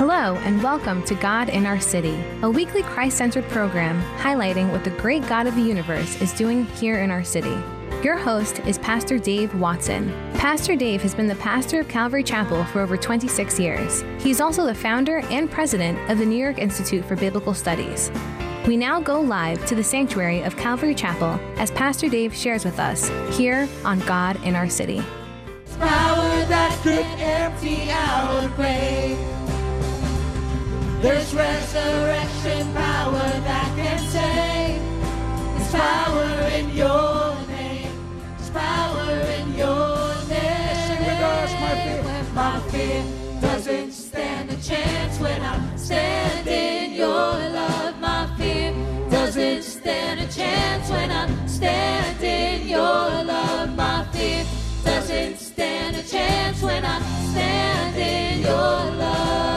Hello, and welcome to God in Our City, a weekly Christ-centered program highlighting what the great God of the universe is doing here in our city. Your host is Pastor Dave Watson. Pastor Dave has been the pastor of Calvary Chapel for over 26 years. He's also the founder and president of the New York Institute for Biblical Studies. We now go live to the sanctuary of Calvary Chapel as Pastor Dave shares with us here on God in Our City. Power that could empty out a grave. There's resurrection power that can save. There's power in your name. There's power in your name. Sing with us, my fear doesn't stand a chance when I stand in your love. My fear doesn't stand a chance when I stand in your love. My fear doesn't stand a chance when I stand in your love.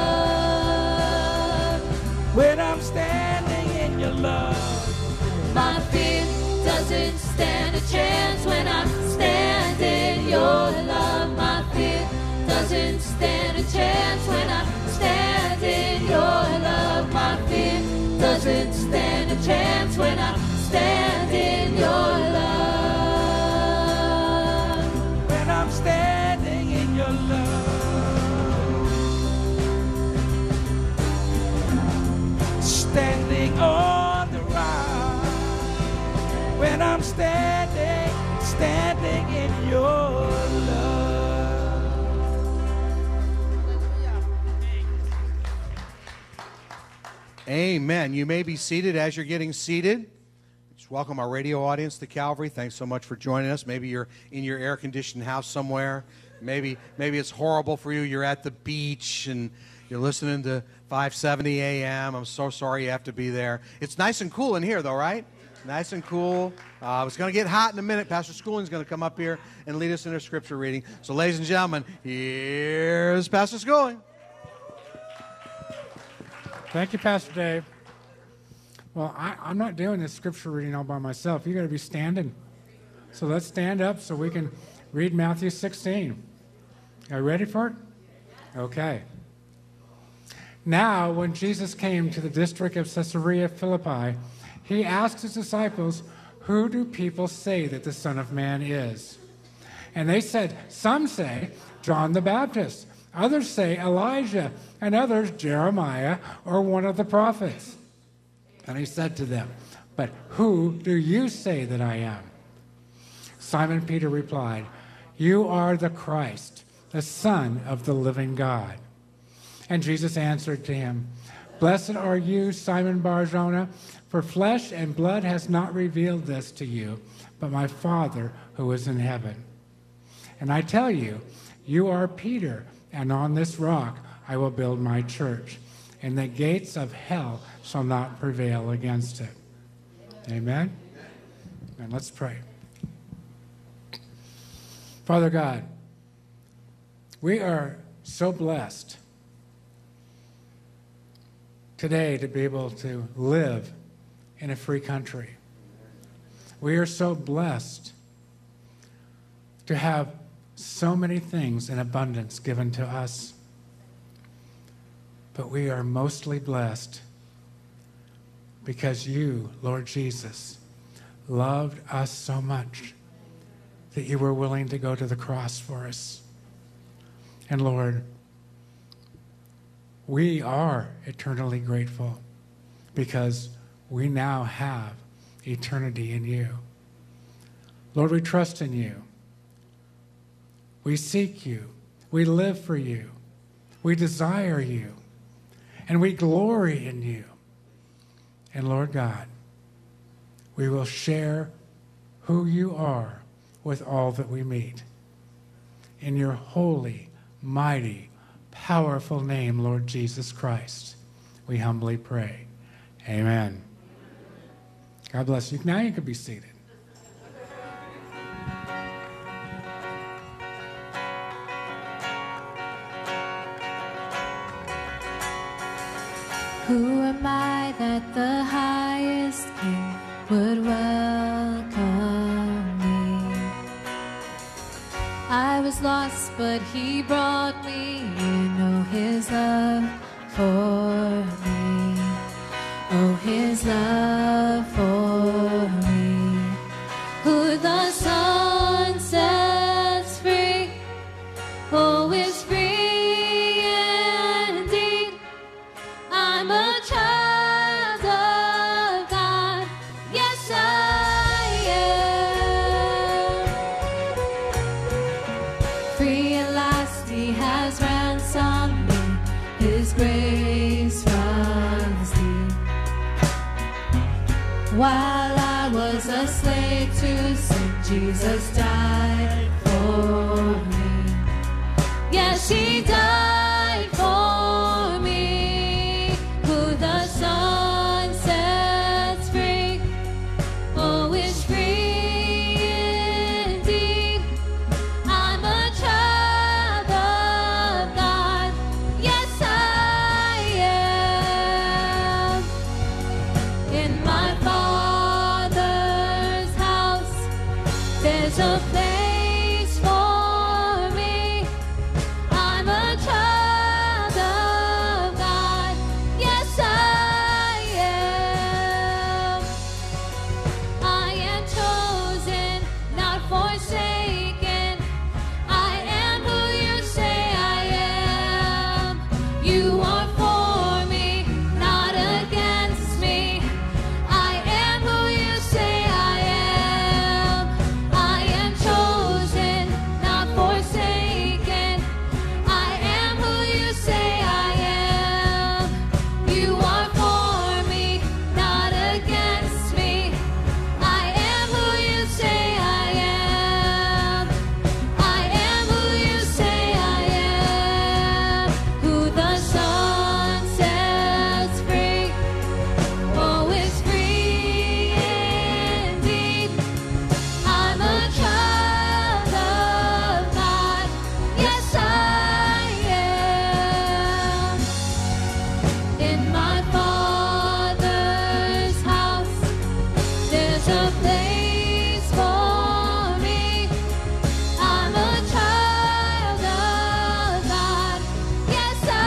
When I'm standing in your love, my fear doesn't stand a chance when I stand in your love. My fear doesn't stand a chance when I stand in your love. My fear doesn't stand a chance when I stand in your love. When I'm standing in your love. Standing on the rock. When I'm standing in your love. Amen. You may be seated. As you're getting seated, just welcome our radio audience to Calvary. Thanks so much for joining us. Maybe you're in your air-conditioned house somewhere. Maybe it's horrible for you. You're at the beach and you're listening to 570 AM. I'm so sorry you have to be there. It's nice and cool in here, though, right? Nice and cool. It's going to get hot in a minute. Pastor Schooling's going to come up here and lead us in a scripture reading. So, ladies and gentlemen, here's Pastor Schooling. Thank you, Pastor Dave. Well, I'm not doing this scripture reading all by myself. You got to be standing. So let's stand up so we can read Matthew 16. Are you ready for it? Okay. Now, when Jesus came to the district of Caesarea Philippi, he asked his disciples, "Who do people say that the Son of Man is?" And they said, "Some say John the Baptist, others say Elijah, and others Jeremiah or one of the prophets." And he said to them, "But who do you say that I am?" Simon Peter replied, "You are the Christ, the Son of the living God." And Jesus answered to him, "Blessed are you, Simon Bar-Jonah, for flesh and blood has not revealed this to you, but my Father who is in heaven. And I tell you, you are Peter, and on this rock I will build my church, and the gates of hell shall not prevail against it." Amen? And let's pray. Father God, we are so blessed today to be able to live in a free country. We are so blessed to have so many things in abundance given to us. But we are mostly blessed because you, Lord Jesus, loved us so much that you were willing to go to the cross for us. And Lord, we are eternally grateful because we now have eternity in you. Lord, we trust in you. We seek you. We live for you. We desire you. And we glory in you. And Lord God, we will share who you are with all that we meet. In your holy, mighty, powerful name, Lord Jesus Christ, we humbly pray. Amen. God bless you. Now you can be seated. Who am I that the highest King would welcome me? I was lost, but he brought me in. Oh, his love for me. Oh, his love for me. Who the Son sets free, oh, is free indeed. I'm a child of God. Yes, I am. Free at last, he has ransomed me. His grace runs deep. While I was a slave to sin, Jesus died for me. Yes, he died for me. Who the Son sets free, oh, is free indeed. I'm a child of God. Yes, I am. In my Father's house, there's a place for me. I'm a child of God. Yes, I am. I am chosen, not forsaken. I am who you say I am. You are for me, not against me. I am who you say I am. I am chosen, not forsaken. I am who you say I am. You are for me, not against me. I am who you say I am. I am who you say I am. Who the Son sets free, oh, is free indeed. I'm a child of God. Yes, I am. In my Father's house, there's a place for me. I'm a child of God. Yes, I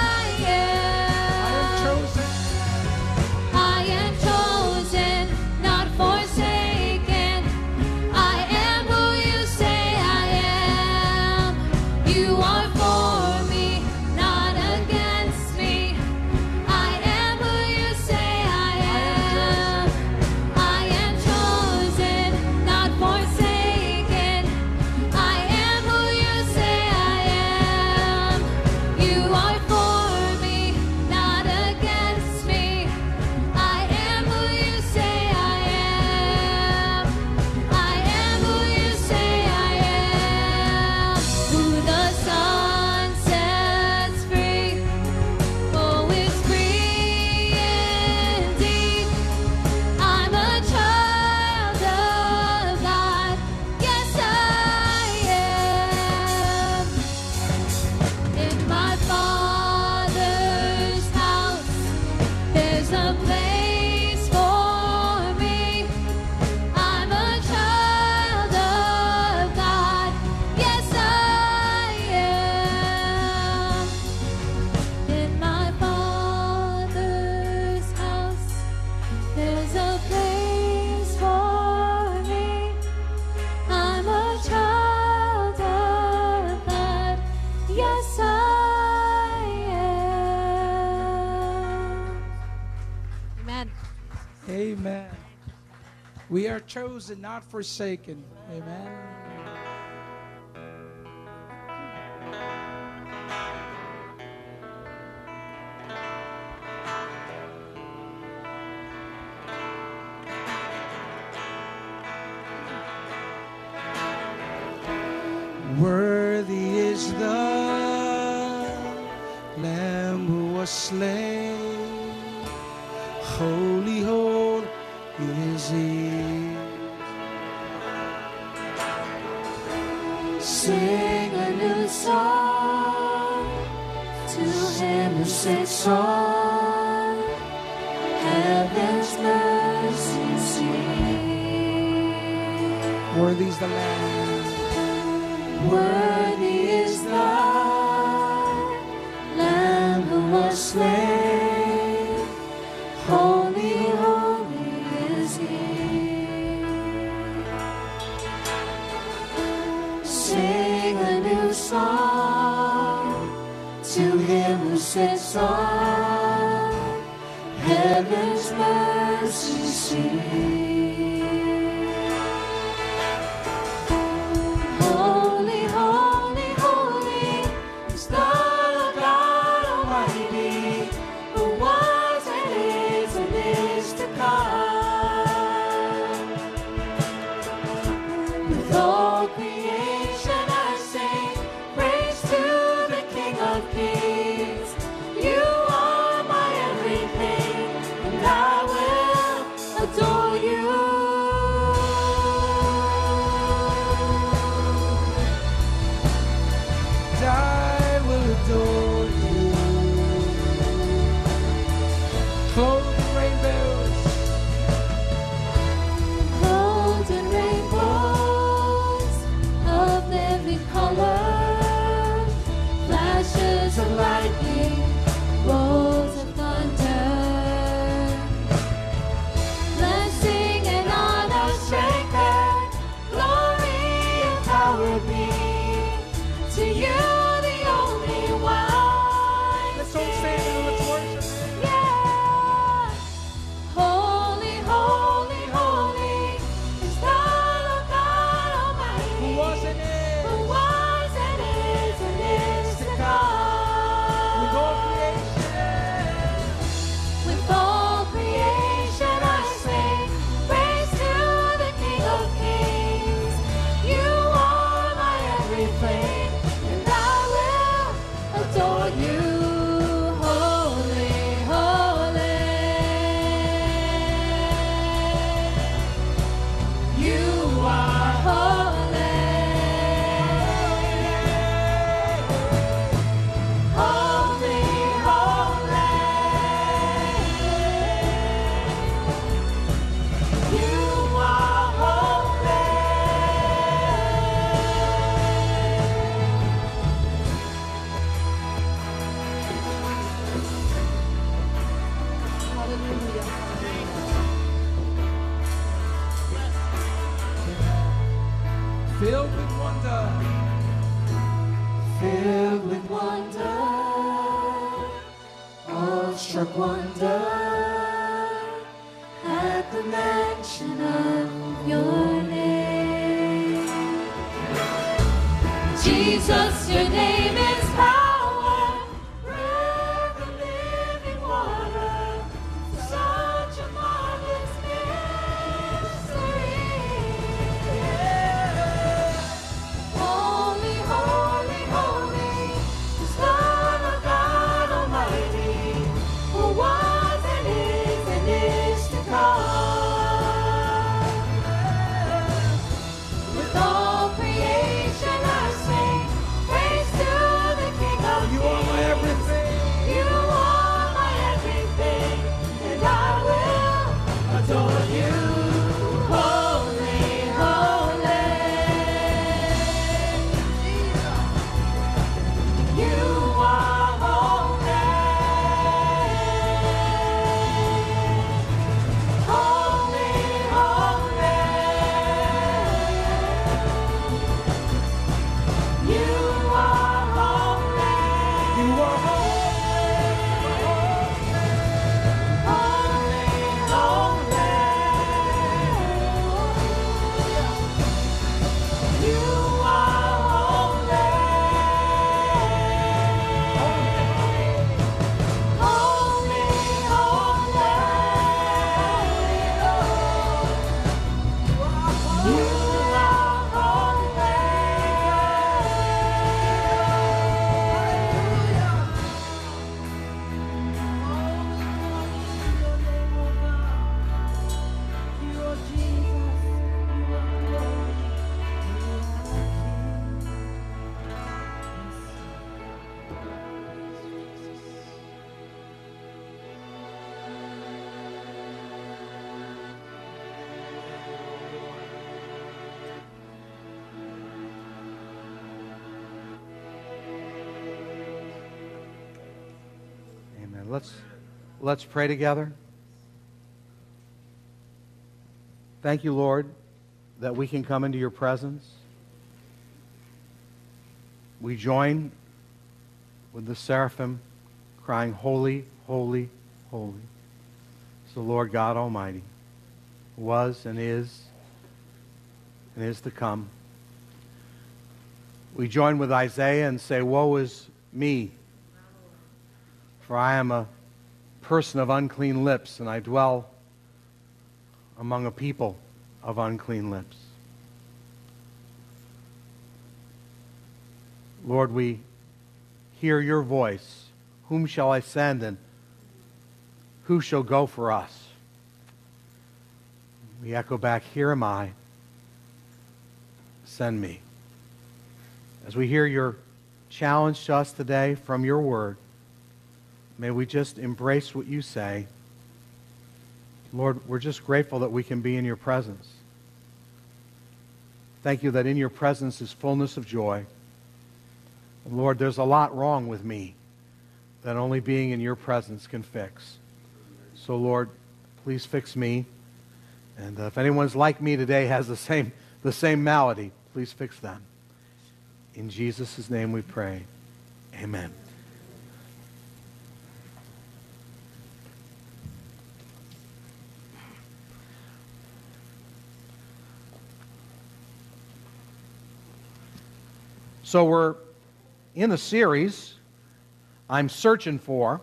am. I am chosen, not forsaken. I am who you say I am. You are for me, not against me. I am who you say I am. I am chosen, not forsaken. I am who you say I am. You are for me, not against me. I am who you say I am. I am who you say I am. Who the Son sets free, oh, is free indeed. I'm a child of God. Yes, I am. In my Father's house, there's a place for me. I'm a child of God. Yes, I am. In my Father's house, there's a place for me. I'm a child of God. Yes, I am. Amen. Amen. We are chosen, not forsaken. Amen. Worthy is the Lamb who was slain. Holy, holy is He. Sing a new song to Him who sits on heaven's mercy seat. Worthy is the Lamb. Worthy is the Lamb who was slain. Holy, holy is He. Sing a new song to Him who sits on heaven's mercy seat. Holy, holy, holy is the Lord God Almighty, who was and is to come. With all creation I sing praise to the King of Kings. You are my everything, and I will adore you. I will adore you. Clothed in rainbows, Clothed in rainbows of every color, flashes of lightning, rolls of thunder. Blessing and honor, strength and glory and power be to you, the only wise. let's all stand and let's worship Him. Yeah. Holy, holy, holy is the Lord God Almighty, Who was and who is, was and is to come. with all creation. With all creation I sing praise to the King of Kings. You are my everything, and I will adore you. Holy, holy. You are holy. Holy, holy. You are holy. Filled with wonder, Filled with wonder, awestruck wonder at the mention of your name. Jesus, your name is power, bread of living water, such a marvelous mystery. Holy, holy, holy is the Lord God Almighty, who was and is to come. With all creation I sing praise to Let's pray together. Thank you, Lord, that we can come into your presence. We join with the seraphim crying, holy, holy, holy is the Lord God Almighty, who was and is to come. We join with Isaiah and say, woe is me, for I am a person of unclean lips, and I dwell among a people of unclean lips. Lord, we hear your voice. Whom shall I send, and who shall go for us? We echo back, here am I, send me. As we hear your challenge to us today from your word, may we just embrace what you say. Lord, we're just grateful that we can be in your presence. Thank you that in your presence is fullness of joy. And Lord, there's a lot wrong with me that only being in your presence can fix. So Lord, please fix me. And if anyone's like me today has the same malady, please fix them. In Jesus' name we pray. Amen. So we're in the series, I'm Searching For.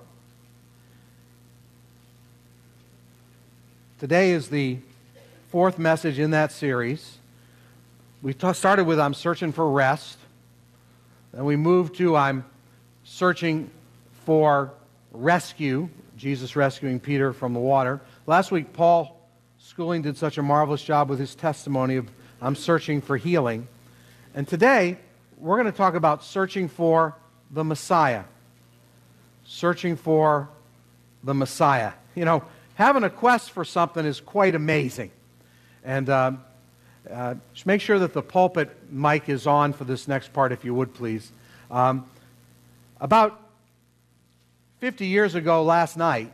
Today is the fourth message in that series. We started with I'm Searching for Rest. Then we moved to I'm Searching for Rescue, Jesus rescuing Peter from the water. Last week, Paul Schooling did such a marvelous job with his testimony of I'm searching for healing. And today, we're going to talk about searching for the Messiah. Searching for the Messiah. You know, having a quest for something is quite amazing. And just make sure that the pulpit mic is on for this next part, if you would, please. About 50 years ago last night,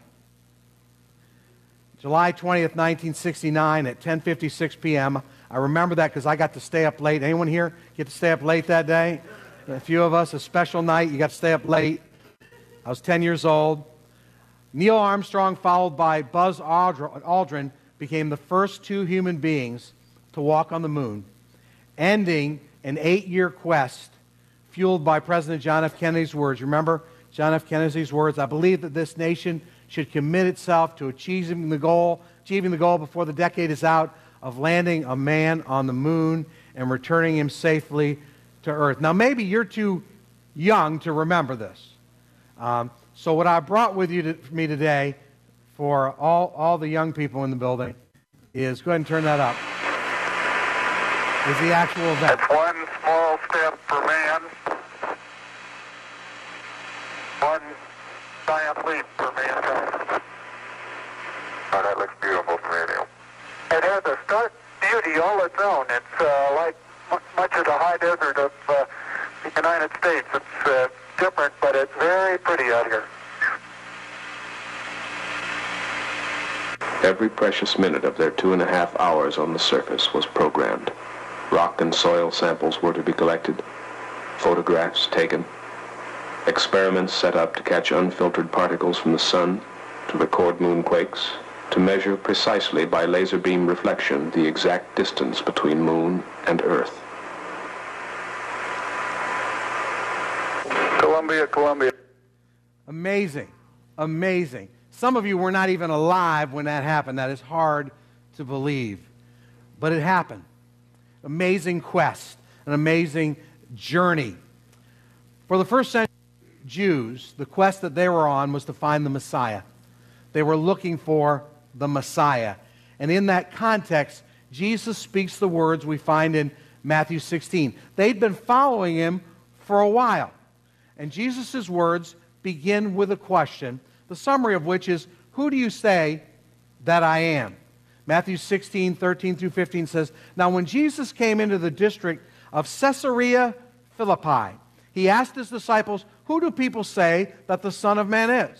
July 20th, 1969, at 10:56 p.m., I remember that because I got to stay up late. Anyone here get to stay up late that day? A few of us, a special night, you got to stay up late. I was 10 years old. Neil Armstrong, followed by Buzz Aldrin, became the first two human beings to walk on the moon, ending an 8-year quest fueled by President John F. Kennedy's words. Remember John F. Kennedy's words? I believe that this nation should commit itself to achieving the goal before the decade is out of landing a man on the moon and returning him safely to Earth. Now, maybe you're too young to remember this. So what I brought with me today for all the young people in the building is, go ahead and turn that up, is the actual event. It's one small step for man, one giant leap for mankind. Oh, that looks beautiful from here, Neil. It has a stark beauty all its own. It's like much of the high desert of the United States. It's different, but it's very pretty out here. Every precious minute of their 2.5 hours on the surface was programmed. Rock and soil samples were to be collected, photographs taken, experiments set up to catch unfiltered particles from the sun, to record moonquakes, to measure precisely by laser beam reflection the exact distance between moon and Earth. Columbia. Amazing. Amazing. Some of you were not even alive when that happened. That is hard to believe. But it happened. Amazing quest. An amazing journey. For the first century Jews, the quest that they were on was to find the Messiah. They were looking for the Messiah. And in that context, Jesus speaks the words we find in Matthew 16. They'd been following him for a while. And Jesus' words begin with a question, the summary of which is, who do you say that I am? Matthew 16, 13 through 15 says, now when Jesus came into the district of Caesarea Philippi, he asked his disciples, who do people say that the Son of Man is?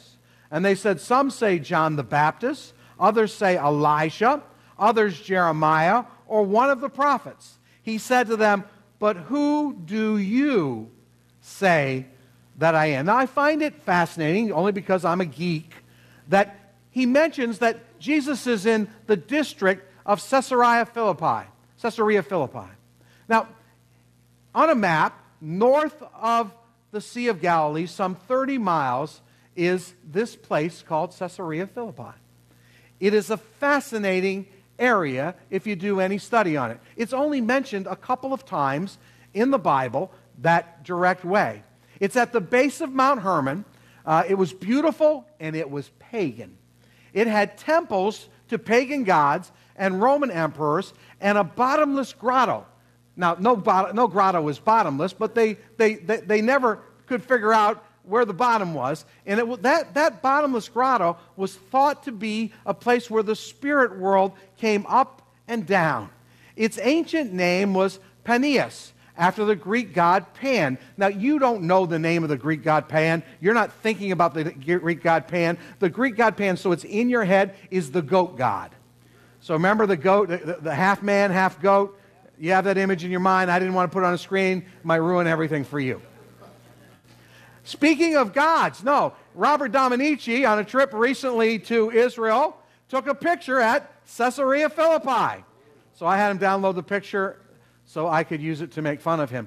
And they said, some say John the Baptist, others say Elijah, others Jeremiah, or one of the prophets. He said to them, but who do you say that I am? Now, I find it fascinating, only because I'm a geek, that he mentions that Jesus is in the district of Caesarea Philippi. Now, on a map, north of the Sea of Galilee, some 30 miles, is this place called Caesarea Philippi. It is a fascinating area if you do any study on it. It's only mentioned a couple of times in the Bible that direct way. It's at the base of Mount Hermon. It was beautiful and it was pagan. It had temples to pagan gods and Roman emperors and a bottomless grotto. Now, no grotto is bottomless, but they never could figure out where the bottom was. And that bottomless grotto was thought to be a place where the spirit world came up and down. Its ancient name was Panias, after the Greek god Pan. Now, you don't know the name of the Greek god Pan. You're not thinking about the Greek god Pan. The Greek god Pan, so it's in your head, is the goat god. So remember the goat, the half man, half goat? You have that image in your mind. I didn't want to put it on a screen. It might ruin everything for you. Speaking of gods, no, Robert Dominici, on a trip recently to Israel, took a picture at Caesarea Philippi. So I had him download the picture so I could use it to make fun of him.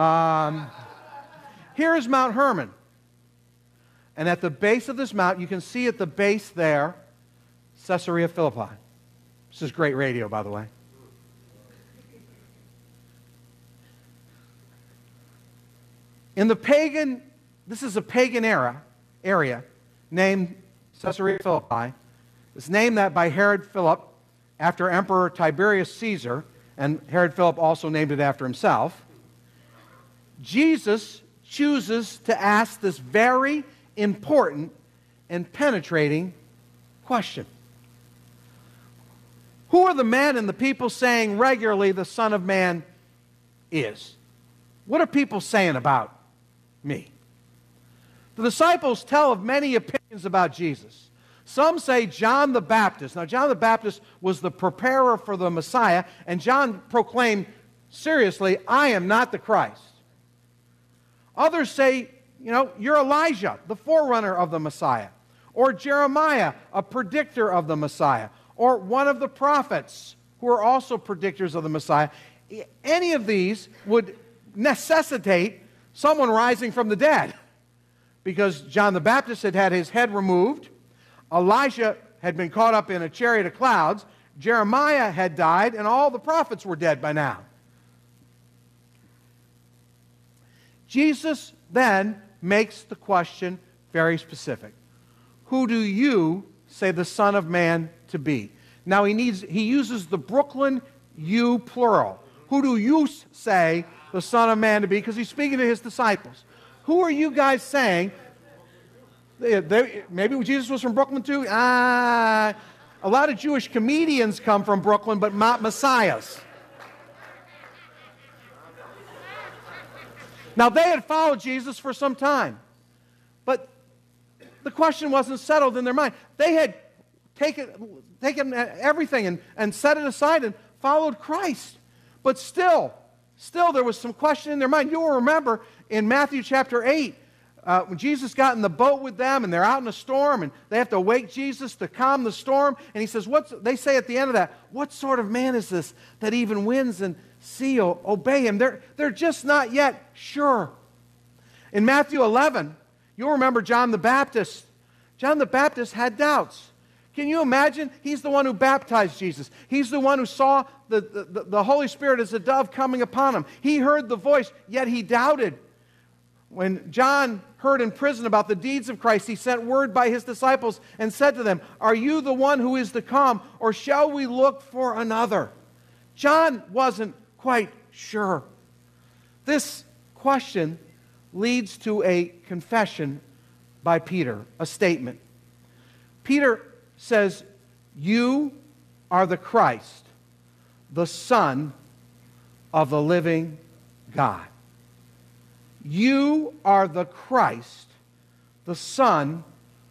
Here is Mount Hermon. And at the base of this mountain, you can see at the base there, Caesarea Philippi. This is great radio, by the way. In the pagan, this is a pagan area named Caesarea Philippi. It's named that by Herod Philip after Emperor Tiberius Caesar, and Herod Philip also named it after himself. Jesus chooses to ask this very important and penetrating question. Who are the men and the people saying regularly the Son of Man is? What are people saying about me? The disciples tell of many opinions about Jesus. Some say John the Baptist. Now, John the Baptist was the preparer for the Messiah, and John proclaimed seriously, I am not the Christ. Others say, you're Elijah, the forerunner of the Messiah, or Jeremiah, a predictor of the Messiah, or one of the prophets who are also predictors of the Messiah. Any of these would necessitate someone rising from the dead, because John the Baptist had had his head removed, Elijah had been caught up in a chariot of clouds, Jeremiah had died, and all the prophets were dead by now. Jesus then makes the question very specific. Who do you say the Son of Man to be? Now he uses the Brooklyn you plural. Who do you say the Son of Man to be? Because he's speaking to his disciples. Who are you guys saying? Maybe Jesus was from Brooklyn too? A lot of Jewish comedians come from Brooklyn, but not messiahs. Now, they had followed Jesus for some time, but the question wasn't settled in their mind. They had taken everything and set it aside and followed Christ. But still there was some question in their mind. You will remember in Matthew chapter 8, when Jesus got in the boat with them and they're out in a storm and they have to wake Jesus to calm the storm. And he says, they say at the end of that, what sort of man is this that even winds and sea obey him? They're just not yet sure. In Matthew 11, you'll remember John the Baptist. John the Baptist had doubts. Can you imagine? He's the one who baptized Jesus. He's the one who saw the Holy Spirit as a dove coming upon him. He heard the voice, yet he doubted. When John heard in prison about the deeds of Christ, he sent word by his disciples and said to them, are you the one who is to come, or shall we look for another? John wasn't quite sure. This question leads to a confession by Peter, a statement. Peter says, you are the Christ, the Son of the living God. You are the Christ, the Son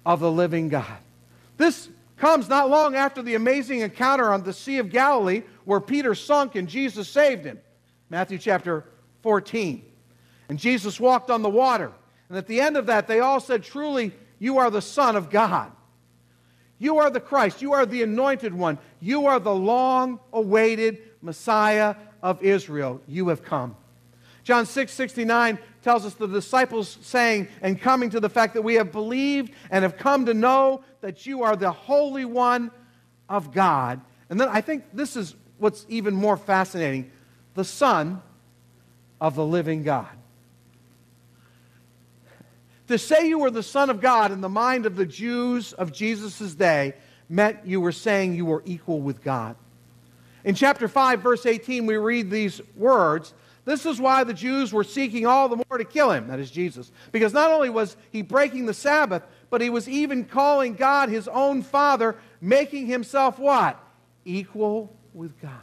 of the living God. This comes not long after the amazing encounter on the Sea of Galilee where Peter sunk and Jesus saved him. Matthew chapter 14. And Jesus walked on the water. And at the end of that, they all said, "Truly, you are the Son of God. You are the Christ. You are the Anointed One. You are the long-awaited Messiah of Israel. You have come." John 6:69 tells us the disciples saying and coming to the fact that we have believed and have come to know that you are the Holy One of God. And then I think this is what's even more fascinating, the Son of the living God. To say you were the Son of God in the mind of the Jews of Jesus' day meant you were saying you were equal with God. In chapter 5, verse 18, we read these words, "This is why the Jews were seeking all the more to kill him," that is Jesus, "because not only was he breaking the Sabbath, but he was even calling God his own Father, making himself" what? Equal with God.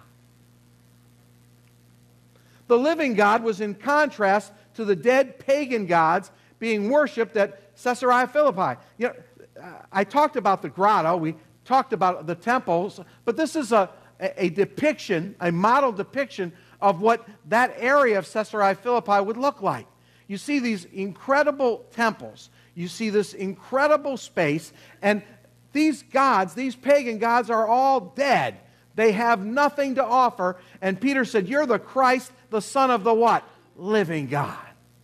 The living God was in contrast to the dead pagan gods being worshipped at Caesarea Philippi. You know, I talked about the grotto, we talked about the temples, but this is a depiction, a model depiction of what that area of Caesarea Philippi would look like. You see these incredible temples, you see this incredible space, and these gods, these pagan gods, are all dead. They have nothing to offer, and Peter said, "You're the Christ, the Son of the what? Living God."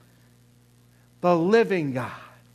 The living God.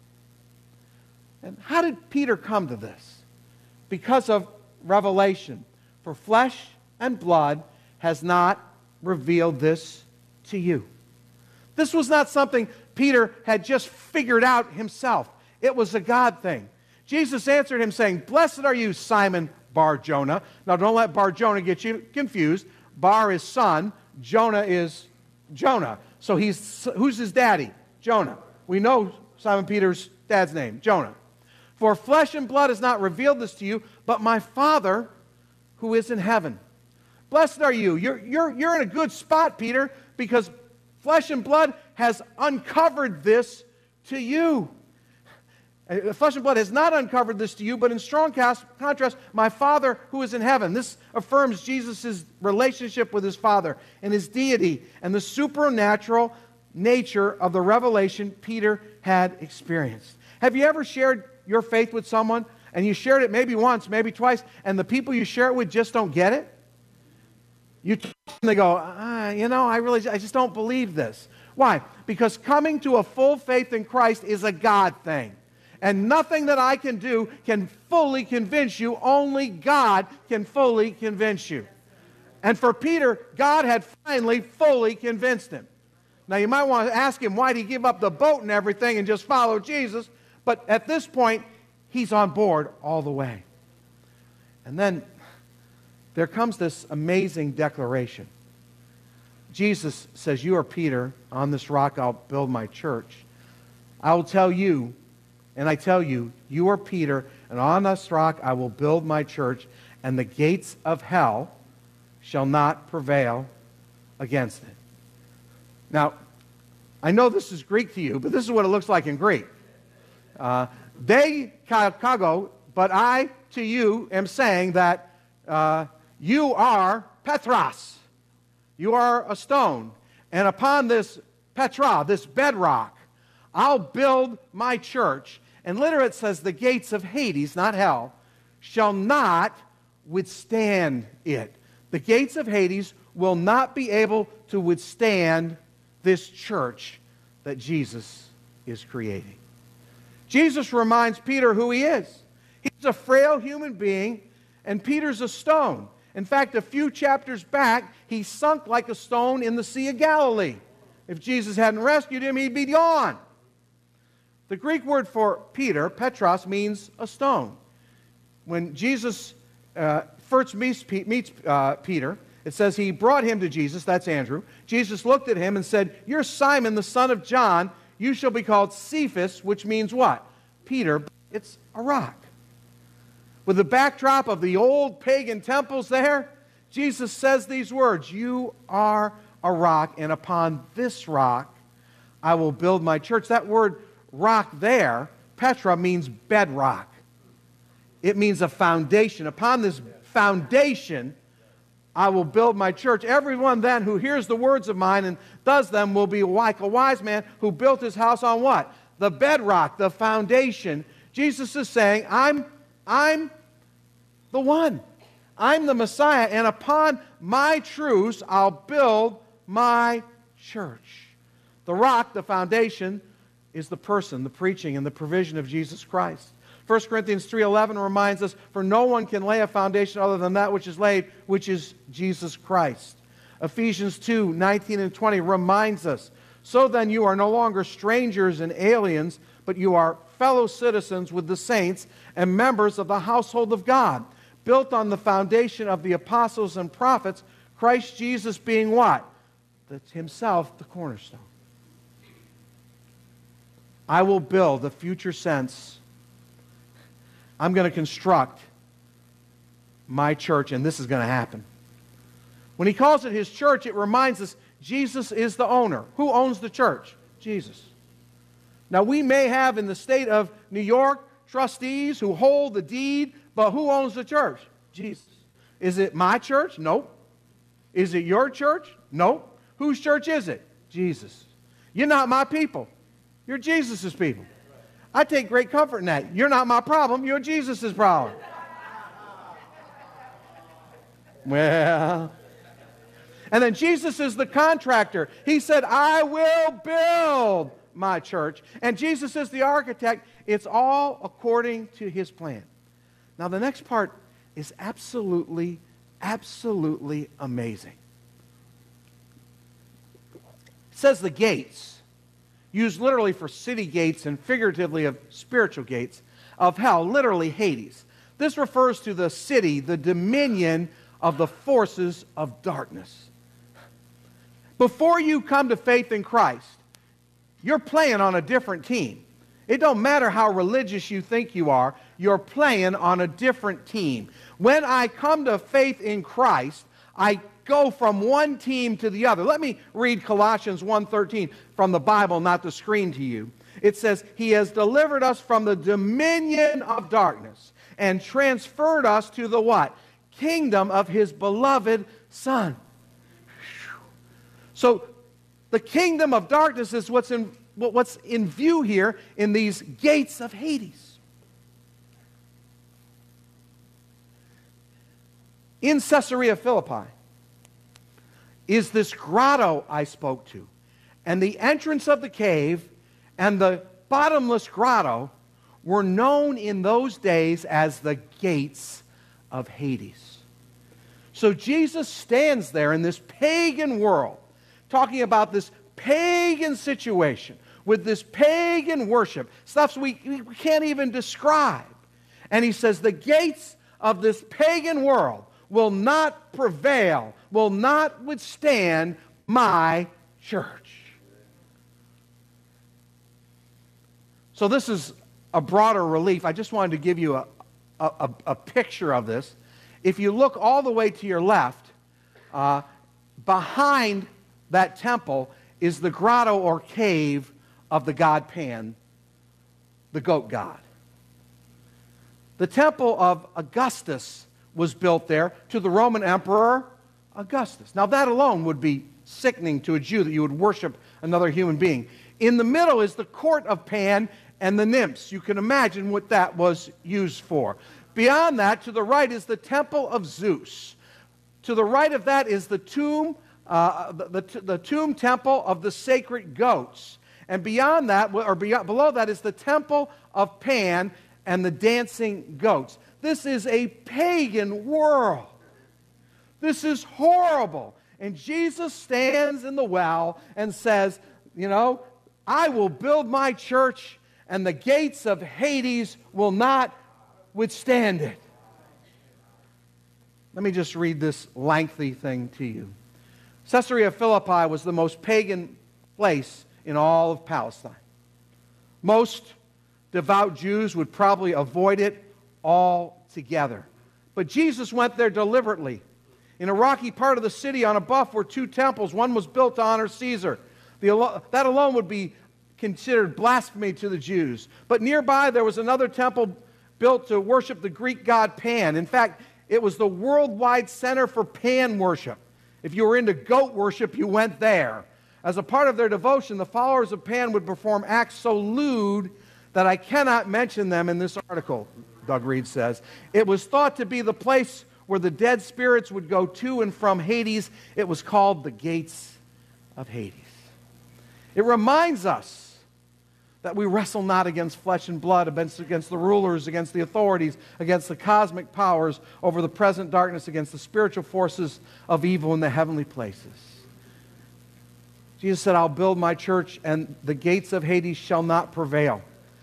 And how did Peter come to this? Because of revelation. For flesh and blood has not revealed this to you. This was not something Peter had just figured out himself. It was a God thing. Jesus answered him saying, "Blessed are you, Simon Bar-Jonah." Now don't let Bar-Jonah get you confused. Bar is son, Jonah is Jonah. So who's his daddy? Jonah. We know Simon Peter's dad's name, Jonah. "For flesh and blood has not revealed this to you, but my Father who is in heaven." Blessed are you. You're in a good spot, Peter, because flesh and blood has uncovered this to you. Flesh and blood has not uncovered this to you, but in strong contrast, my Father who is in heaven. This affirms Jesus' relationship with his Father and his deity and the supernatural nature of the revelation Peter had experienced. Have you ever shared your faith with someone and you shared it maybe once, maybe twice, and the people you share it with just don't get it? You talk and they go, I just don't believe this. Why? Because coming to a full faith in Christ is a God thing. And nothing that I can do can fully convince you. Only God can fully convince you. And for Peter, God had finally fully convinced him. Now, you might want to ask him, why did he give up the boat and everything and just follow Jesus? But at this point, he's on board all the way. And then there comes this amazing declaration. Jesus says, "You are Peter. On this rock I'll build my church. I will tell you, and I tell you, you are Peter, and on this rock I will build my church, and the gates of hell shall not prevail against it." Now, I know this is Greek to you, but this is what it looks like in Greek. De kago, but I to you am saying that you are Petros. You are a stone. And upon this Petra, this bedrock, I'll build my church. And later it says the gates of Hades, not hell, shall not withstand it. The gates of Hades will not be able to withstand this church that Jesus is creating. Jesus reminds Peter who he is. He's a frail human being, and Peter's a stone. In fact, a few chapters back, he sunk like a stone in the Sea of Galilee. If Jesus hadn't rescued him, he'd be gone. The Greek word for Peter, Petros, means a stone. When Jesus first meets Peter, it says he brought him to Jesus, that's Andrew. Jesus looked at him and said, "You're Simon, the son of John. You shall be called Cephas," which means what? Peter. It's a rock. With the backdrop of the old pagan temples there, Jesus says these words, "You are a rock, and upon this rock I will build my church." That word rock there Petra means bedrock. It means a foundation. Upon this foundation, I will build my church. Everyone then who hears the words of mine and does them will be like a wise man who built his house on what? The bedrock, the foundation. Jesus is saying, I'm the one. I'm the Messiah, and upon my truths, I'll build my church. The rock, the foundation, is the person, the preaching, and the provision of Jesus Christ. 1 Corinthians 3:11 reminds us, for no one can lay a foundation other than that which is laid, which is Jesus Christ. Ephesians 2:19 and 20 reminds us, so then you are no longer strangers and aliens, but you are fellow citizens with the saints and members of the household of God, built on the foundation of the apostles and prophets, Christ Jesus being what? Himself the cornerstone. I will build, a future sense. I'm going to construct my church, and this is going to happen. When he calls it his church, it reminds us Jesus is the owner. Who owns the church? Jesus. Now, we may have in the state of New York trustees who hold the deed, but who owns the church? Jesus. Is it my church? Nope. Is it your church? Nope. Whose church is it? Jesus. You're not my people. You're Jesus' people. I take great comfort in that. You're not my problem. You're Jesus' problem. Well, and then Jesus is the contractor. He said, I will build my church. And Jesus is the architect. It's all according to his plan. Now, the next part is absolutely, absolutely amazing. It says the gates, used literally for city gates and figuratively of spiritual gates of hell, literally Hades. This refers to the city, the dominion of the forces of darkness. Before you come to faith in Christ, you're playing on a different team. It don't matter how religious you think you are, you're playing on a different team. When I come to faith in Christ, I go from one team to the other. Let me read Colossians 1:13 from the Bible, not the screen to you. It says, he has delivered us from the dominion of darkness and transferred us to the what? Kingdom of his beloved Son. So the kingdom of darkness is what's in view here in these gates of Hades. In Caesarea Philippi is this grotto I spoke to. And the entrance of the cave and the bottomless grotto were known in those days as the gates of Hades. So Jesus stands there in this pagan world, talking about this pagan situation with this pagan worship, stuff we can't even describe. And he says the gates of this pagan world will not prevail, will not withstand my church. So this is a broader relief. I just wanted to give you a picture of this. If you look all the way to your left, behind that temple is the grotto or cave of the god Pan, the goat god. The temple of Augustus was built there to the Roman Emperor Augustus. Now that alone would be sickening to a Jew, that you would worship another human being. In the middle is the court of Pan and the nymphs. You can imagine what that was used for. Beyond that, to the right is the temple of Zeus. To the right of that is the tomb, the tomb temple of the sacred goats. And beyond that, below that is the temple of Pan and the dancing goats. This is a pagan world. This is horrible. And Jesus stands in the well and says, you know, I will build my church and the gates of Hades will not withstand it. Let me just read this lengthy thing to you. Caesarea Philippi was the most pagan place in all of Palestine. Most devout Jews would probably avoid it altogether. But Jesus went there deliberately. In a rocky part of the city on a bluff were two temples. One was built to honor Caesar. That alone would be considered blasphemy to the Jews. But nearby there was another temple built to worship the Greek god Pan. In fact, it was the worldwide center for Pan worship. If you were into goat worship, you went there. As a part of their devotion, the followers of Pan would perform acts so lewd that I cannot mention them in this article, Doug Reed says. It was thought to be the place where the dead spirits would go to and from Hades. It was called the Gates of Hades. It reminds us that we wrestle not against flesh and blood, against the rulers, against the authorities, against the cosmic powers, over the present darkness, against the spiritual forces of evil in the heavenly places. Jesus said, I'll build my church, and the gates of Hades shall not prevail.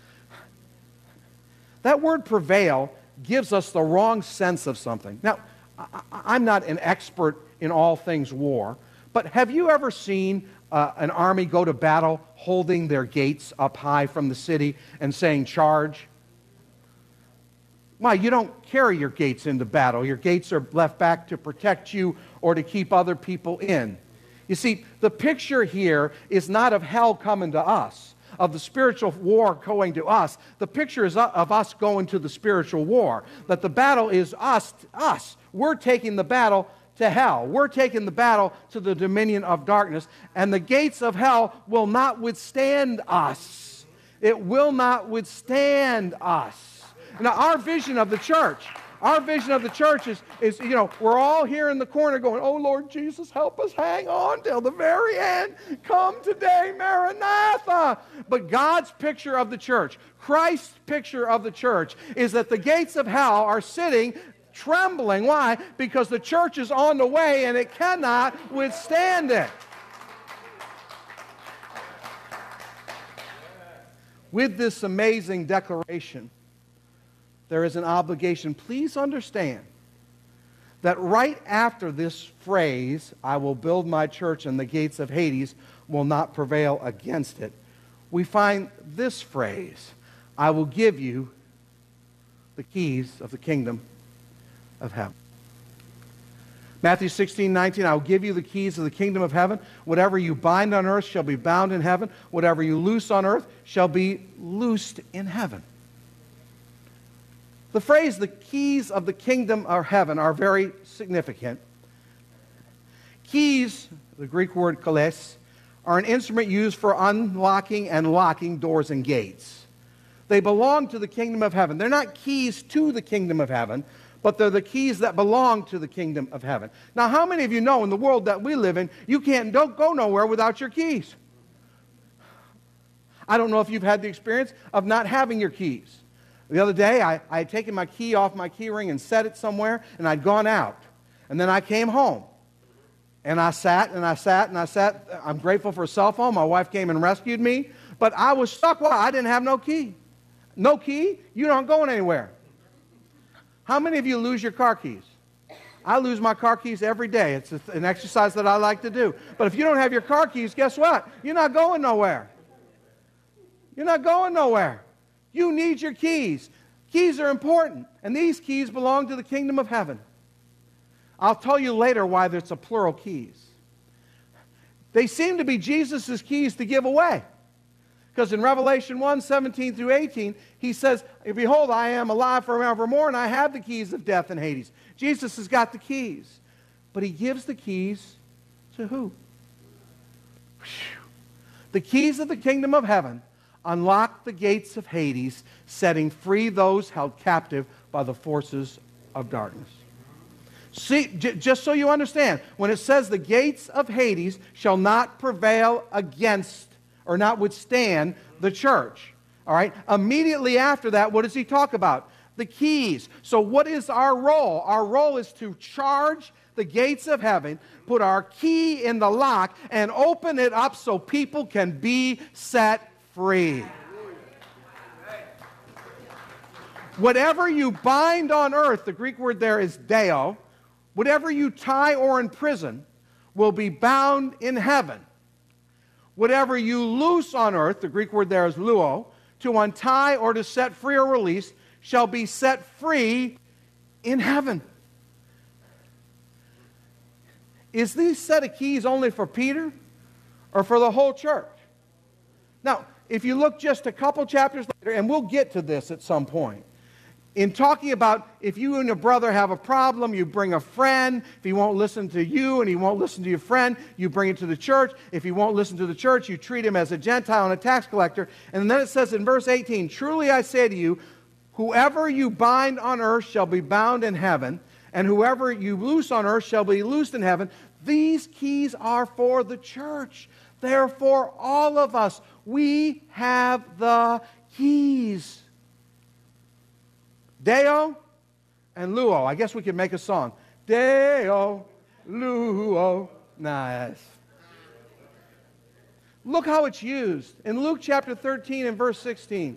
That word prevail gives us the wrong sense of something. Now, I'm not an expert in all things war, but have you ever seen an army go to battle holding their gates up high from the city and saying, charge? Why? You don't carry your gates into battle. Your gates are left back to protect you or to keep other people in. You see, the picture here is not of hell coming to us, of the spiritual war going to us. The picture is of us going to the spiritual war, that the battle is us. We're taking the battle to hell. We're taking the battle to the dominion of darkness, and the gates of hell will not withstand us. It will not withstand us. Now, our vision of the church is, we're all here in the corner going, oh, Lord Jesus, help us hang on till the very end. Come today, Maranatha. But God's picture of the church, Christ's picture of the church, is that the gates of hell are sitting trembling. Why? Because the church is on the way and it cannot withstand it. With this amazing declaration, there is an obligation. Please understand that right after this phrase, I will build my church and the gates of Hades will not prevail against it, we find this phrase, I will give you the keys of the kingdom of heaven. Matthew 16:19, I will give you the keys of the kingdom of heaven. Whatever you bind on earth shall be bound in heaven. Whatever you loose on earth shall be loosed in heaven. The phrase, the keys of the kingdom of heaven, are very significant. Keys, the Greek word koles, are an instrument used for unlocking and locking doors and gates. They belong to the kingdom of heaven. They're not keys to the kingdom of heaven, but they're the keys that belong to the kingdom of heaven. Now, how many of you know in the world that we live in, don't go nowhere without your keys? I don't know if you've had the experience of not having your keys. The other day, I had taken my key off my key ring and set it somewhere, and I'd gone out. And then I came home. And I sat. I'm grateful for a cell phone. My wife came and rescued me. But I was stuck. Well, I didn't have no key. No key? You're not going anywhere. How many of you lose your car keys? I lose my car keys every day. It's an exercise that I like to do. But if you don't have your car keys, guess what? You're not going nowhere. You're not going nowhere. You need your keys. Keys are important. And these keys belong to the kingdom of heaven. I'll tell you later why there's a plural keys. They seem to be Jesus' keys to give away. Because in Revelation 1:17 through 18, he says, behold, I am alive forevermore, and I have the keys of death and Hades. Jesus has got the keys. But he gives the keys to who? The keys of the kingdom of heaven unlock the gates of Hades, setting free those held captive by the forces of darkness. See, just so you understand, when it says the gates of Hades shall not prevail against or not withstand the church, all right? Immediately after that, what does he talk about? The keys. So what is our role? Our role is to charge the gates of heaven, put our key in the lock, and open it up so people can be set free. Whatever you bind on earth, the Greek word there is deo, whatever you tie or imprison will be bound in heaven. Whatever you loose on earth, the Greek word there is luo, to untie or to set free or release, shall be set free in heaven. Is these set of keys only for Peter or for the whole church? Now, if you look just a couple chapters later, and we'll get to this at some point, in talking about if you and your brother have a problem, you bring a friend. If he won't listen to you and he won't listen to your friend, you bring it to the church. If he won't listen to the church, you treat him as a Gentile and a tax collector. And then it says in verse 18, truly I say to you, whoever you bind on earth shall be bound in heaven, and whoever you loose on earth shall be loosed in heaven. These keys are for the church. Therefore, all of us, we have the keys. Deo and Luo. I guess we could make a song. Deo, Luo. Nice. Look how it's used. In Luke chapter 13 and verse 16,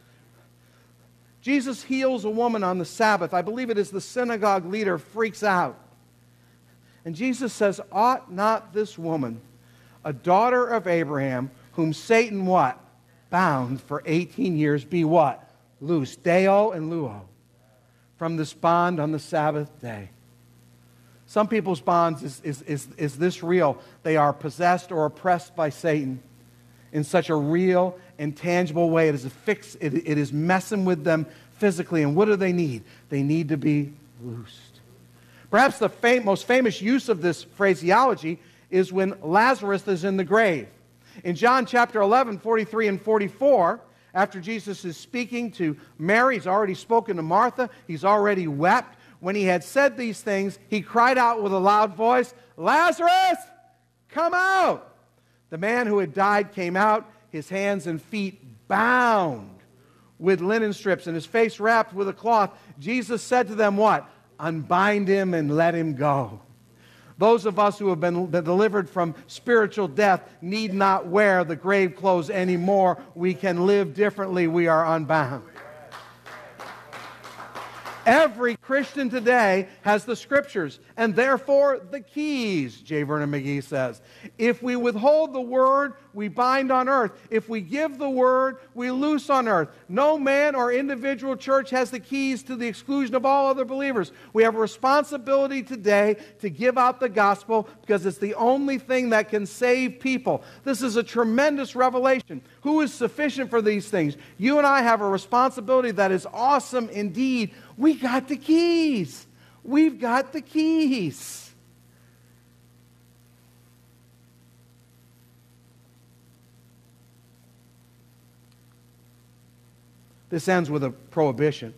Jesus heals a woman on the Sabbath. I believe it is the synagogue leader freaks out. And Jesus says, ought not this woman, a daughter of Abraham, whom Satan what? Bound for 18 years, be what? Loose. Deo and Luo. From this bond on the Sabbath day. Some people's bonds is this real. They are possessed or oppressed by Satan in such a real and tangible way. It is messing with them physically. And what do they need? They need to be loosed. Perhaps the most famous use of this phraseology is when Lazarus is in the grave. In John chapter 11, 43 and 44, after Jesus is speaking to Mary, he's already spoken to Martha, he's already wept. When he had said these things, he cried out with a loud voice, Lazarus, come out! The man who had died came out, his hands and feet bound with linen strips and his face wrapped with a cloth. Jesus said to them what? Unbind him and let him go. Those of us who have been delivered from spiritual death need not wear the grave clothes anymore. We can live differently. We are unbound. Every Christian today has the Scriptures, and therefore the keys, J. Vernon McGee says. If we withhold the Word, we bind on earth. If we give the Word, we loose on earth. No man or individual church has the keys to the exclusion of all other believers. We have a responsibility today to give out the gospel because it's the only thing that can save people. This is a tremendous revelation. Who is sufficient for these things? You and I have a responsibility that is awesome indeed. We got the keys. We've got the keys. This ends with a prohibition.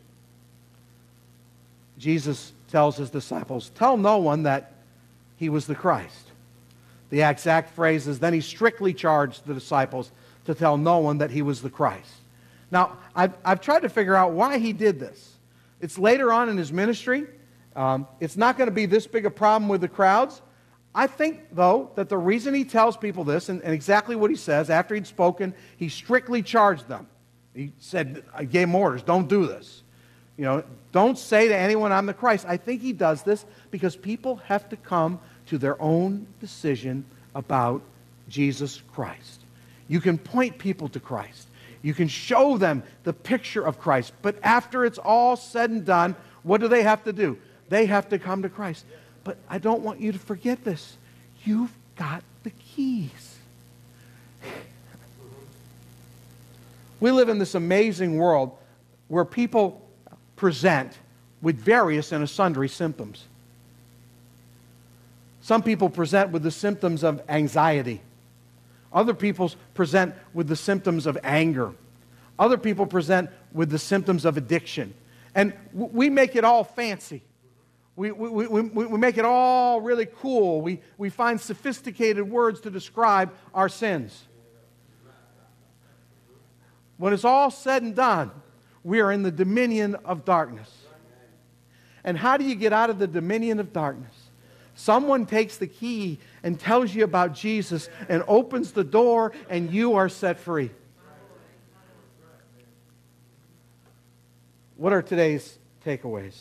Jesus tells his disciples, tell no one that he was the Christ. The exact phrase is, then he strictly charged the disciples to tell no one that he was the Christ. Now, I've tried to figure out why he did this. It's later on in his ministry. It's not going to be this big a problem with the crowds. I think, though, that the reason he tells people this, and exactly what he says, after he'd spoken, he strictly charged them. He said, I gave him orders, don't do this. You know, don't say to anyone I'm the Christ. I think he does this because people have to come to their own decision about Jesus Christ. You can point people to Christ. You can show them the picture of Christ. But after it's all said and done, what do they have to do? They have to come to Christ. But I don't want you to forget this. You've got the keys. We live in this amazing world where people present with various and sundry symptoms. Some people present with the symptoms of anxiety. Other people present with the symptoms of anger. Other people present with the symptoms of addiction. And we make it all fancy. We make it all really cool. We find sophisticated words to describe our sins. When it's all said and done, we are in the dominion of darkness. And how do you get out of the dominion of darkness? Someone takes the key and tells you about Jesus and opens the door and you are set free. What are today's takeaways?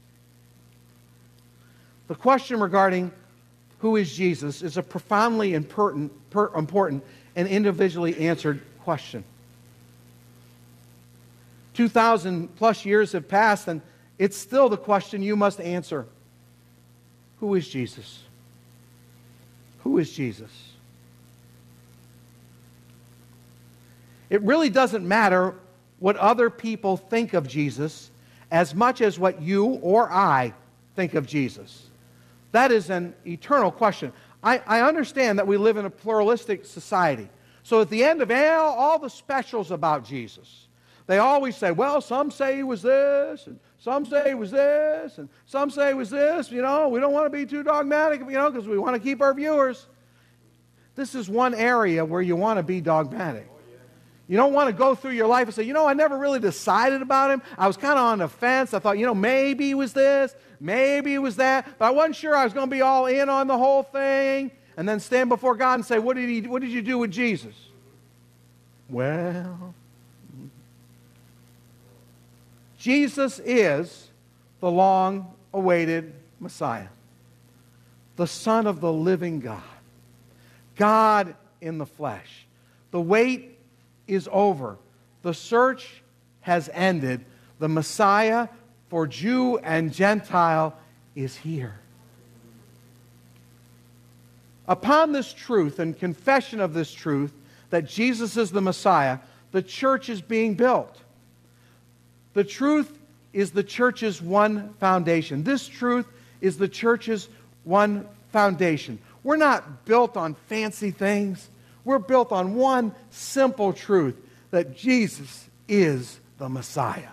The question regarding who is Jesus is a profoundly important and individually answered question. 2,000 plus years have passed and it's still the question you must answer. Who is Jesus? Who is Jesus? It really doesn't matter what other people think of Jesus as much as what you or I think of Jesus. That is an eternal question. I understand that we live in a pluralistic society. So at the end of all the specials about Jesus, they always say, well, some say he was this, and some say he was this, and some say he was this. You know, we don't want to be too dogmatic, you know, because we want to keep our viewers. This is one area where you want to be dogmatic. You don't want to go through your life and say, you know, I never really decided about him. I was kind of on the fence. I thought, you know, maybe he was this, maybe he was that, but I wasn't sure I was going to be all in on the whole thing. And then stand before God and say, what did you do with Jesus? Well, Jesus is the long-awaited Messiah, the Son of the living God, God in the flesh. The wait is over. The search has ended. The Messiah for Jew and Gentile is here. Upon this truth and confession of this truth, that Jesus is the Messiah, the church is being built. The truth is the church's one foundation. This truth is the church's one foundation. We're not built on fancy things. We're built on one simple truth, that Jesus is the Messiah.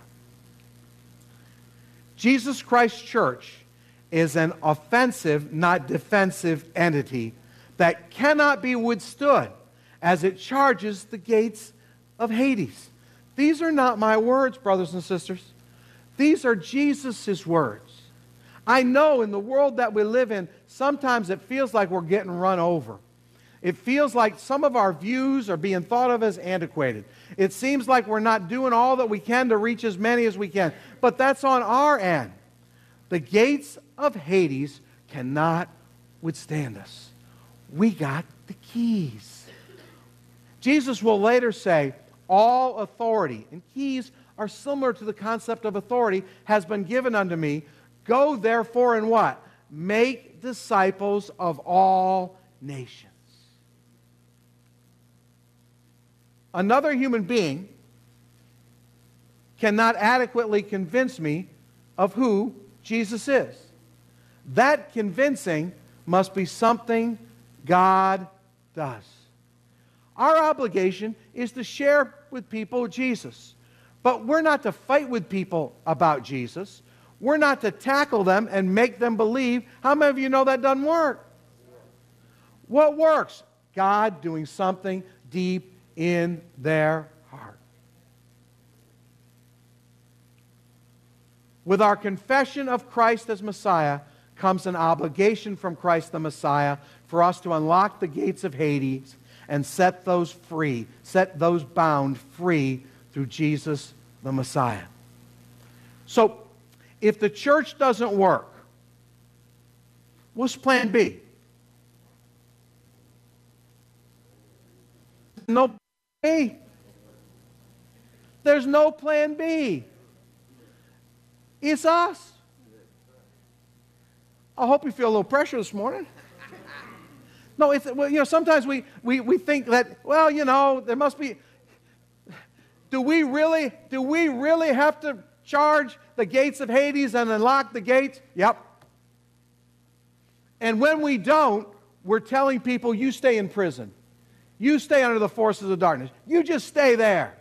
Jesus Christ Church is an offensive, not defensive entity that cannot be withstood as it charges the gates of Hades. These are not my words, brothers and sisters. These are Jesus' words. I know in the world that we live in, sometimes it feels like we're getting run over. It feels like some of our views are being thought of as antiquated. It seems like we're not doing all that we can to reach as many as we can. But that's on our end. The gates of Hades cannot withstand us. We got the keys. Jesus will later say, all authority, and keys are similar to the concept of authority, has been given unto me. Go therefore and what? Make disciples of all nations. Another human being cannot adequately convince me of who Jesus is. That convincing must be something God does. Our obligation is to share with people Jesus. But we're not to fight with people about Jesus. We're not to tackle them and make them believe. How many of you know that doesn't work? What works? God doing something deep in their heart. With our confession of Christ as Messiah comes an obligation from Christ the Messiah for us to unlock the gates of Hades and set those free, set those bound free through Jesus the Messiah. So, if the church doesn't work, what's plan B? No plan B. There's no plan B. It's us. I hope you feel a little pressure this morning. No, it's, well, you know, sometimes we think that, well, you know, there must be. Do we really have to charge the gates of Hades and unlock the gates? Yep. And when we don't, we're telling people, you stay in prison. You stay under the forces of darkness. You just stay there.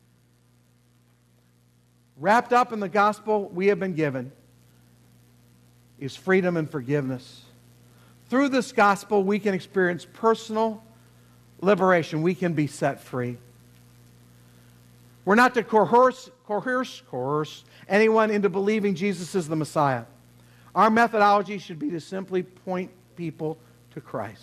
Wrapped up in the gospel we have been given is freedom and forgiveness. Through this gospel, we can experience personal liberation. We can be set free. We're not to coerce anyone into believing Jesus is the Messiah. Our methodology should be to simply point people to Christ.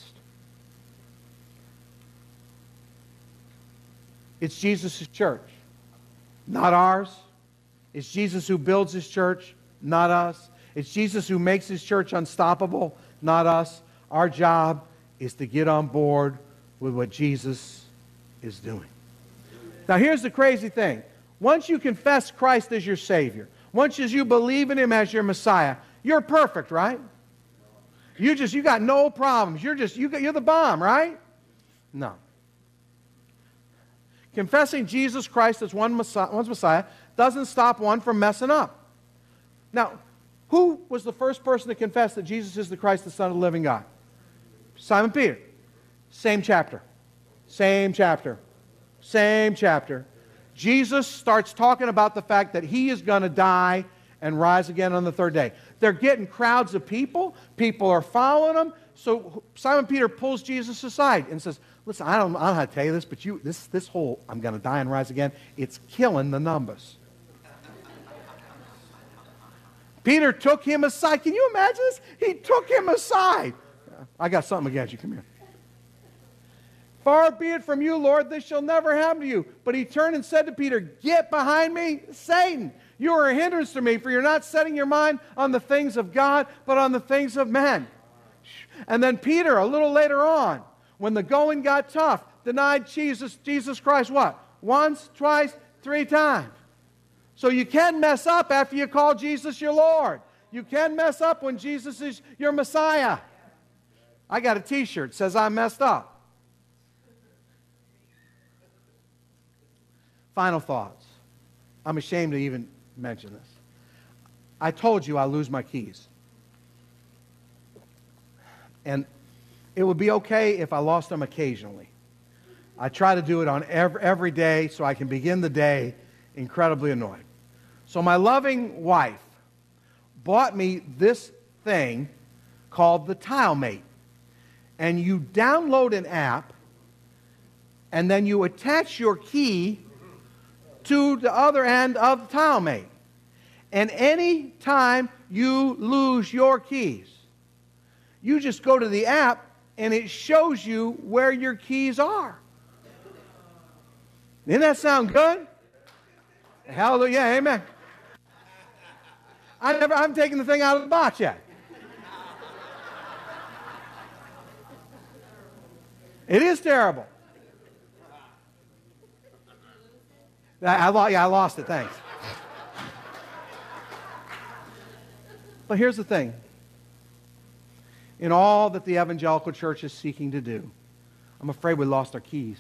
It's Jesus' church, not ours. It's Jesus who builds His church, not us. It's Jesus who makes His church unstoppable, not us. Our job is to get on board with what Jesus is doing. Now here's the crazy thing. Once you confess Christ as your Savior, once you believe in Him as your Messiah, you're perfect, right? You got no problems. You're the bomb, right? No. Confessing Jesus Christ as one's Messiah doesn't stop one from messing up. Now, who was the first person to confess that Jesus is the Christ, the Son of the living God? Simon Peter. Same chapter. Same chapter. Same chapter. Jesus starts talking about the fact that he is going to die and rise again on the third day. They're getting crowds of people. People are following him. So Simon Peter pulls Jesus aside and says, listen, I don't know how to tell you this, but this whole I'm going to die and rise again, it's killing the numbers. Peter took him aside. Can you imagine this? He took him aside. I got something against you. Come here. Far be it from you, Lord, this shall never happen to you. But he turned and said to Peter, get behind me, Satan. You are a hindrance to me, for you're not setting your mind on the things of God, but on the things of men. And then Peter, a little later on, when the going got tough, denied Jesus Christ what? Once, twice, 3 times. So you can mess up after you call Jesus your Lord. You can mess up when Jesus is your Messiah. I got a t-shirt that says I messed up. Final thoughts. I'm ashamed to even mention this. I told you I lose my keys. And it would be okay if I lost them occasionally. I try to do it on every day so I can begin the day incredibly annoyed. So my loving wife bought me this thing called the TileMate. And you download an app, and then you attach your key to the other end of the TileMate. And any time you lose your keys, you just go to the app, and it shows you where your keys are. Didn't that sound good? Hallelujah, amen. I haven't taken the thing out of the box yet. It is terrible. I lost it, thanks. But here's the thing. In all that the evangelical church is seeking to do, I'm afraid we lost our keys.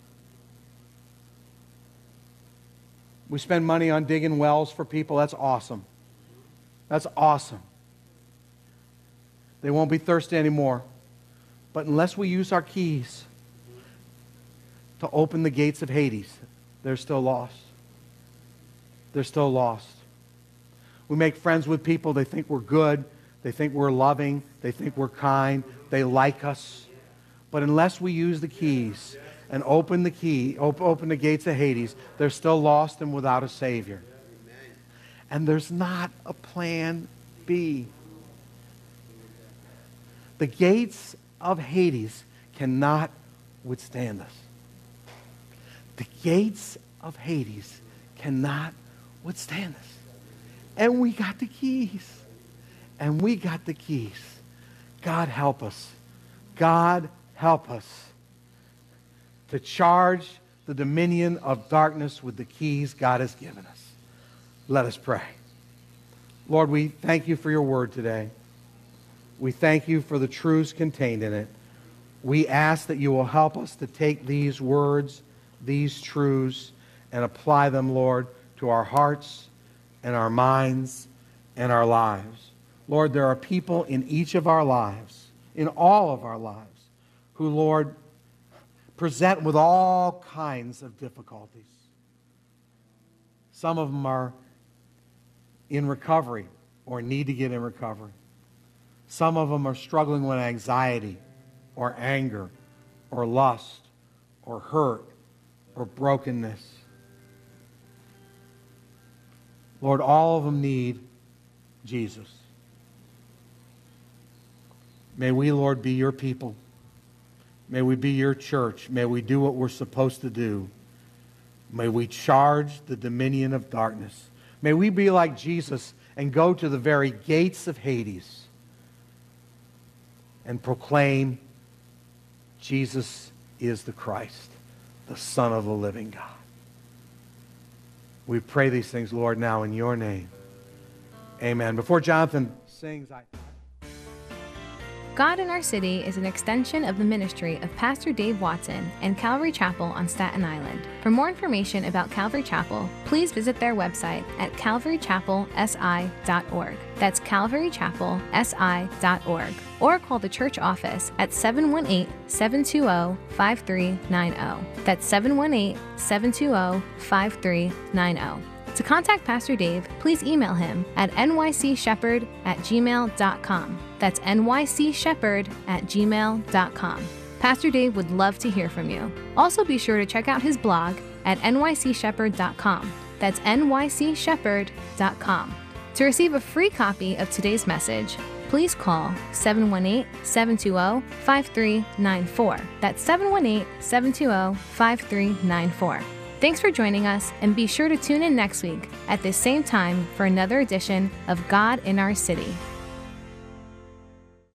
We spend money on digging wells for people. That's awesome. That's awesome. They won't be thirsty anymore. But unless we use our keys to open the gates of Hades, they're still lost. They're still lost. We make friends with people. They think we're good. They think we're loving. They think we're kind. They like us. But unless we use the keys and open the gates of Hades, they're still lost and without a Savior. And there's not a plan B. The gates of Hades cannot withstand us. The gates of Hades cannot withstand us. And we got the keys. And we got the keys. God help us. God help us to charge the dominion of darkness with the keys God has given us. Let us pray. Lord, we thank you for your word today. We thank you for the truths contained in it. We ask that you will help us to take these words, these truths, and apply them, Lord, to our hearts and our minds and our lives. Lord, there are people in each of our lives, in all of our lives, who, Lord, present with all kinds of difficulties. Some of them are in recovery or need to get in recovery. Some of them are struggling with anxiety or anger or lust or hurt or brokenness. Lord, all of them need Jesus. May we, Lord, be your people. May we be your church. May we do what we're supposed to do. May we charge the dominion of darkness. May we be like Jesus and go to the very gates of Hades and proclaim Jesus is the Christ, the Son of the living God. We pray these things, Lord, now in your name. Amen. Before Jonathan sings, God in Our City is an extension of the ministry of Pastor Dave Watson and Calvary Chapel on Staten Island. For more information about Calvary Chapel, please visit their website at calvarychapelsi.org. That's calvarychapelsi.org. Or call the church office at 718-720-5390. That's 718-720-5390. To contact Pastor Dave, please email him at nycshepherd@gmail.com. That's nycshepherd@gmail.com. Pastor Dave would love to hear from you. Also be sure to check out his blog at nycshepherd.com. That's nycshepherd.com. To receive a free copy of today's message, please call 718-720-5394. That's 718-720-5394. Thanks for joining us, and be sure to tune in next week at this same time for another edition of God in Our City.